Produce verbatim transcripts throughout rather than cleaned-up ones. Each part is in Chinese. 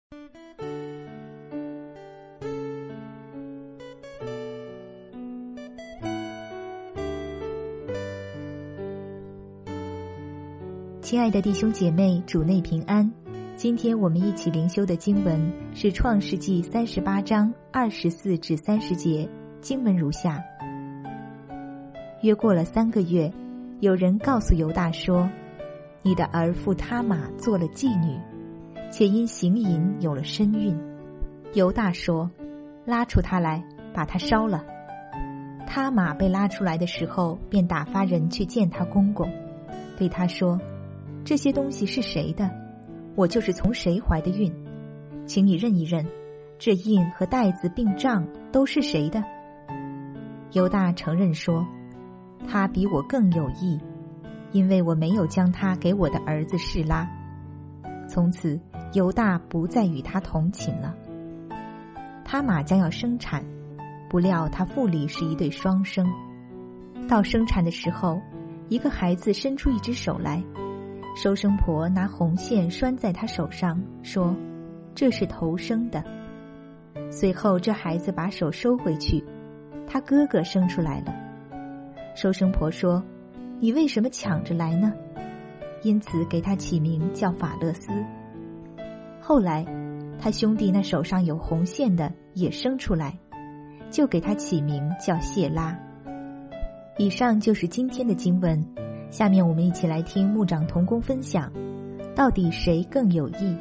亲爱的弟兄姐妹，主内平安。今天我们一起灵修的经文是创世纪三十八章二十四至三十节，经文如下：约过了三个月，有人告诉犹大说，你的儿妇他玛做了妓女，且因行淫有了身孕。犹大说，拉出她来，把她烧了。他玛被拉出来的时候，便打发人去见她公公，对他说，这些东西是谁的？我就是从谁怀的孕？请你认一认，这印和带子并杖都是谁的？犹大承认说，他比我更有义，因为我没有将他给我的儿子示拉。从此犹大不再与他同寝了。他玛将要生产，不料他腹里是一对双生。到生产的时候，一个孩子伸出一只手来，收生婆拿红线拴在他手上，说，这是头生的。随后这孩子把手收回去，他哥哥生出来了。收生婆说，你为什么抢着来呢？因此给他起名叫法勒斯。后来他兄弟那手上有红线的也生出来，就给他起名叫谢拉。以上就是今天的经文，下面我们一起来听牧长同工分享，到底谁更有义？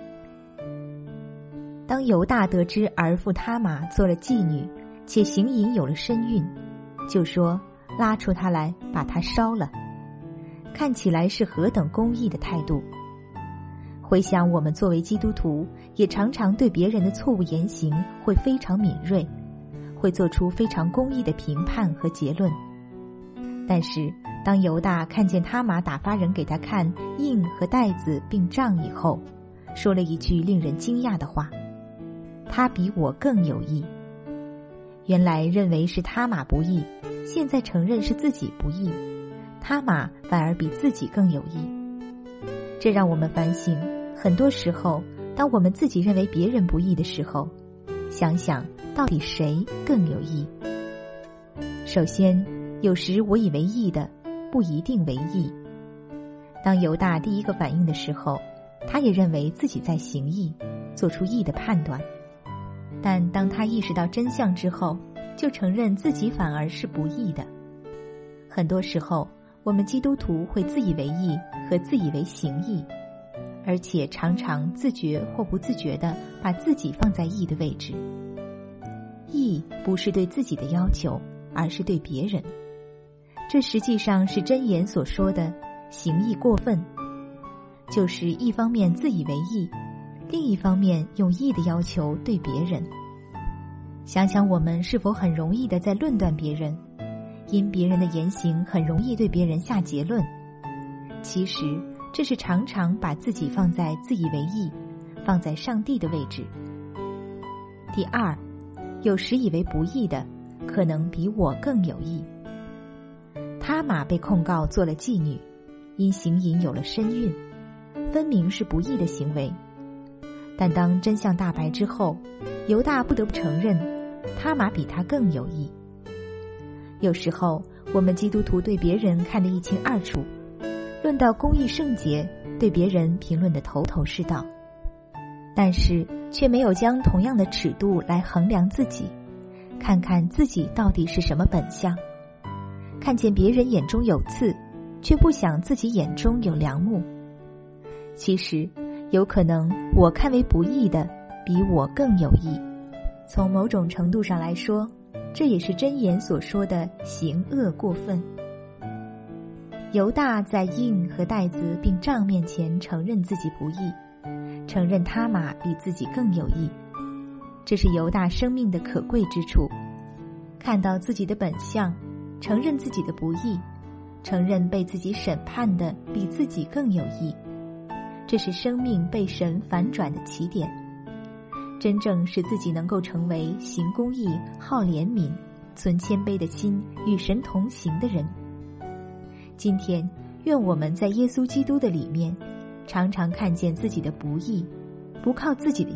当犹大得知儿妇他玛做了妓女，且行淫有了身孕，就说，拉出她来，把她烧了。看起来是何等公义的态度。回想我们作为基督徒，也常常对别人的错误言行会非常敏锐，会做出非常公义的评判和结论。但是当犹大看见他玛打发人给他看印和带子并杖以后，说了一句令人惊讶的话，他比我更有义。原来认为是他玛不义，现在承认是自己不义，他玛反而比自己更有义。这让我们反省，很多时候当我们自己认为别人不义的时候，想想到底谁更有义。首先，有时我以为义的不一定为义。当犹大第一个反应的时候，他也认为自己在行义，做出义的判断。但当他意识到真相之后，就承认自己反而是不义的。很多时候，我们基督徒会自以为义和自以为行义，而且常常自觉或不自觉地把自己放在义的位置。义不是对自己的要求，而是对别人。这实际上是箴言所说的行义过分，就是一方面自以为义，另一方面用义的要求对别人。想想我们是否很容易地在论断别人，因别人的言行很容易对别人下结论。其实这是常常把自己放在自以为义，放在上帝的位置。第二，有时以为不义的可能比我更有义。他玛被控告做了妓女，因行淫有了身孕，分明是不义的行为。但当真相大白之后，犹大不得不承认，他玛比他更有义。有时候我们基督徒对别人看得一清二楚，论到公义圣洁，对别人评论得头头是道，但是却没有将同样的尺度来衡量自己，看看自己到底是什么本相。看见别人眼中有刺，却不想自己眼中有梁木。其实有可能我看为不义的比我更有义。从某种程度上来说，这也是箴言所说的行恶过分。犹大在印和带子并杖面前承认自己不义，承认他玛比自己更有义，这是犹大生命的可贵之处。看到自己的本相，承认自己的不义，承认被自己审判的比自己更有义，这是生命被神反转的起点。真正使自己能够成为行公义、好怜悯、存谦卑的心、与神同行的人。今天，愿我们在耶稣基督的里面，常常看见自己的不义，不靠自己的义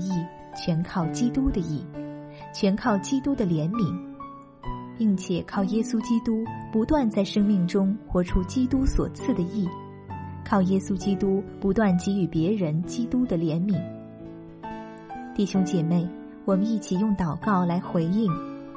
全靠基督的义，全靠基督的怜悯，并且靠耶稣基督不断在生命中活出基督所赐的义，靠耶稣基督不断给予别人基督的怜悯。弟兄姐妹，我们一起用祷告来回应。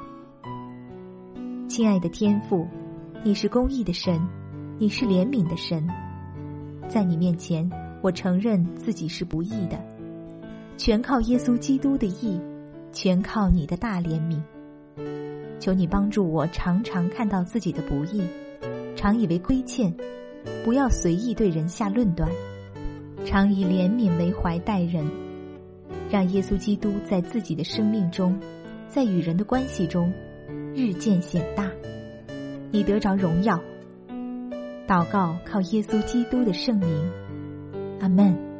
亲爱的天父，你是公义的神，你是怜悯的神，在你面前，我承认自己是不义的，全靠耶稣基督的义，全靠你的大怜悯。求你帮助我常常看到自己的不义，常以为亏欠，不要随意对人下论断，常以怜悯为怀待人，让耶稣基督在自己的生命中，在与人的关系中日渐显大，你得着荣耀。祷告靠耶稣基督的圣名，阿们。